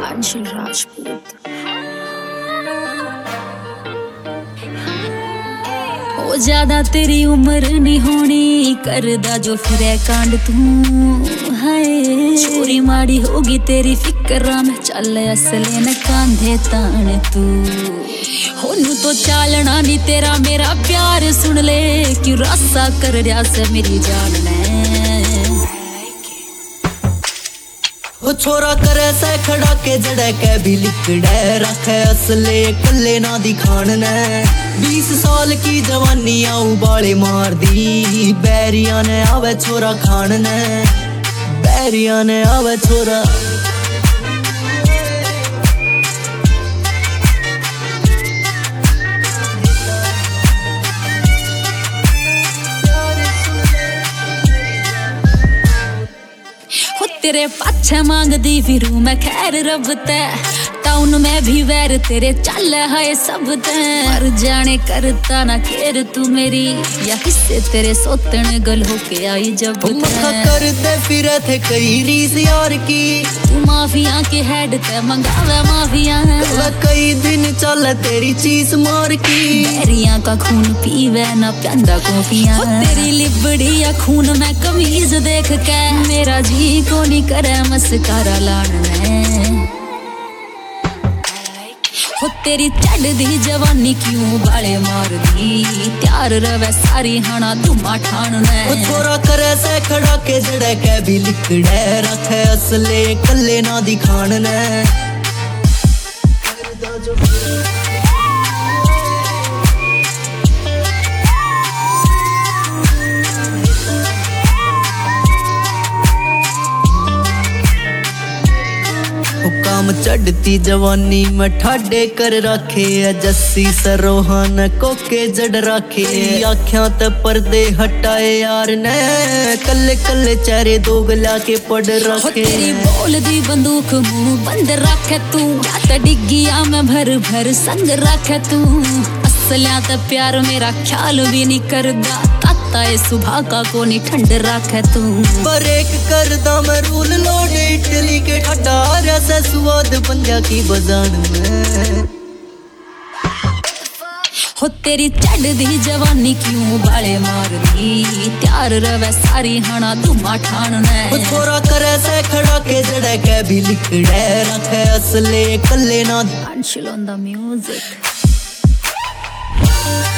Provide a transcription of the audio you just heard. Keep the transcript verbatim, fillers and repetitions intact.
अंशुल राजपूत। ओ ज्यादा तेरी उम्र नहीं होनी, करदा जो फिरे कांड तू है। चोरी माड़ी होगी तेरी फिक्रा में, चल असले न कांधे तान तू। होनू तो चालना नी तेरा मेरा प्यार, सुन ले क्यों रासा कर रहा से मेरी जान ने। ओ छोरा करे से खड़ा के जड़े के भी लिकड़े, रखे असले कल्ले ना दिखान ने। बीस साल की जवानी उबाले मार दी, बैरिया ने आवे छोरा खान ने, बैरिया ने आवे छोरा। तेरे पाछे मांगदी फिरू मैं खैर रब ते, टाउन में भी वैर तेरे चल है सब ते। मर जाने करता ना केर तू मेरी, या किससे तेरे सोतन गल होके आई जब मखा करते फिरे थे कई रीस यार की, तू माफिया के हेड ते मंगावे माफिया। कई दिन चल तेरी चीज मार की, बैरिया का खून पीवे ना प्यादा कॉफिया। तेरी लिबड़ी या खून में कमीज देख के, मेरा जी को नहीं करे मस्कारा लाने। हो तेरी चढ़दी जवानी क्यों बाले मार दी, त्यार रवे सारी हाना धुमा ठान ने। छोरा करे से खड़ा के जड़े के भी लिकड़े, रखे असले कल्ले ना दिखान ने। काम चढ़ती जवानी में ठाडे कर रखे, जस्सी सरोहन कोके जड़ रखे। आँखियां ते पर्दे हटाए यार ने, कल्ले कल्ले चेहरे दो गला के पड़ रखे। तेरी बोल दी बंदूक मुंह बंद रखे तू, ते डिग्गिया में भर भर संग रखे तू। असलिया ते प्यार मेरा ख्याल भी नहीं करदा, ताता सुबह का को नहीं ठंड रखे तू। पर एक करदा मैं रूल लोड इटली के ठड्डा, रसा स्वाद पंजा की बजान में। हो तेरी चढ़दी जवानी क्यों बाले मार दी, त्यार रवे सारी हाना धुमा ठान ने। छोरा करे से खड़ा के जड़े के भी लिकड़े, रखे असले कल्ले ना। Anshul on the music.